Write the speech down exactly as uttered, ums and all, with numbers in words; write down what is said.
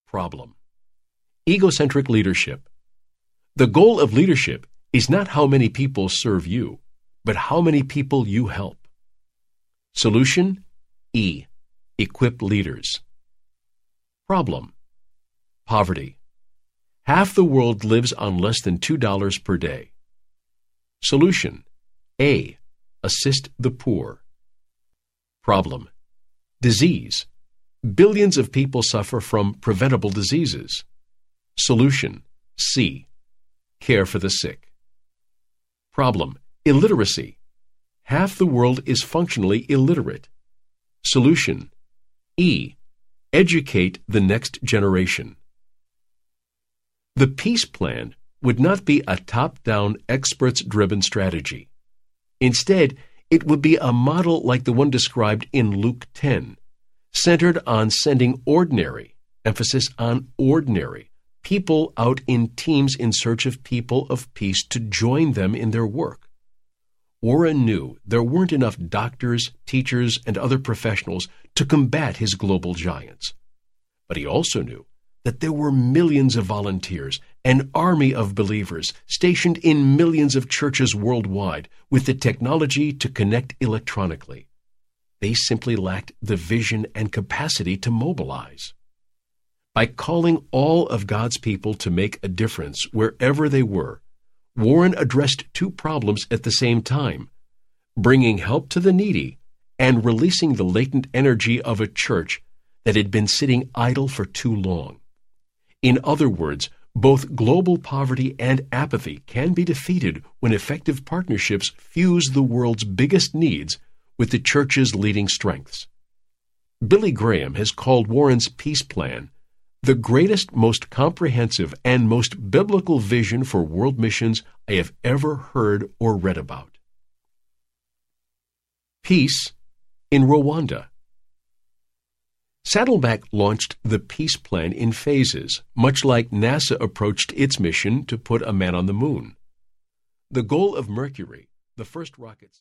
Problem: egocentric leadership. The goal of leadership is not how many people serve you, but how many people you help. Solution: E. Equip leaders. Problem: poverty. Half the world lives on less than two dollars per day. Solution: A. Assist the poor. Problem: disease. Billions of people suffer from preventable diseases. Solution: C. Care for the sick. Problem: illiteracy. Half the world is functionally illiterate. Solution: E. Educate the next generation. The peace plan would not be a top-down, experts-driven strategy. Instead, it would be a model like the one described in Luke ten, centered on sending ordinary, emphasis on ordinary, people out in teams in search of people of peace to join them in their work. Warren knew there weren't enough doctors, teachers, and other professionals to combat his global giants. But he also knew that there were millions of volunteers, an army of believers stationed in millions of churches worldwide with the technology to connect electronically. They simply lacked the vision and capacity to mobilize. By calling all of God's people to make a difference wherever they were, Warren addressed two problems at the same time: bringing help to the needy and releasing the latent energy of a church that had been sitting idle for too long. In other words, both global poverty and apathy can be defeated when effective partnerships fuse the world's biggest needs with the church's leading strengths. Billy Graham has called Warren's peace plan the greatest, most comprehensive, and most biblical vision for world missions I have ever heard or read about. Peace in Rwanda. Saddleback launched the peace plan in phases, much like NASA approached its mission to put a man on the moon. The goal of Mercury, the first rockets